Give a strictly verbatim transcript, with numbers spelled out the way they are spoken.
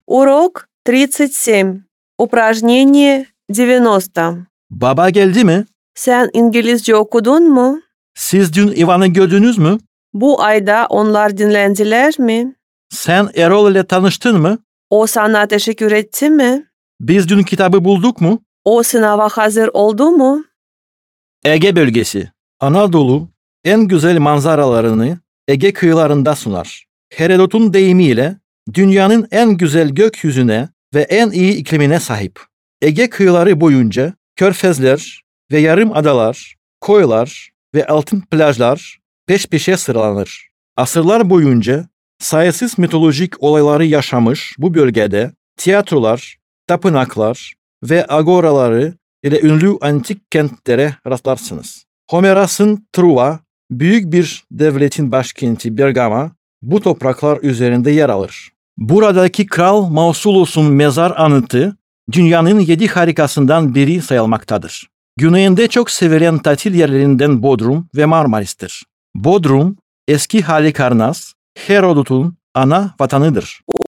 Урок тридцать семь. Упражнение девяносто. Baba geldi mi? Sen İngilizce okudun mu? Siz dün Ivan'ı gördünüz mü? Bu ayda onlar dinlendiler mi? Sen Erol ile tanıştın mı? O sana teşekkür etti mi? Biz dün kitabı bulduk mu? O sınava hazır oldu mu? Ege bölgesi. Anadolu en güzel manzaralarını Ege kıyılarında sunar. Herodot'un deyimiyle dünyanın en güzel gökyüzüne ve en iyi iklimine sahip. Ege kıyıları boyunca körfezler ve yarım adalar, koylar ve altın plajlar peş peşe sıralanır. Asırlar boyunca sayısız mitolojik olayları yaşamış bu bölgede tiyatrolar, tapınaklar ve agoraları ile ünlü antik kentlere rastlarsınız. Homeros'un Truva, büyük bir devletin başkenti Bergama, bu topraklar üzerinde yer alır. Buradaki Kral Mausolus'un mezar anıtı, dünyanın yedi harikasından biri sayılmaktadır. Güneyinde çok sevilen tatil yerlerinden Bodrum ve Marmaris'tir. Bodrum, eski Halikarnas, Herodot'un ana vatanıdır.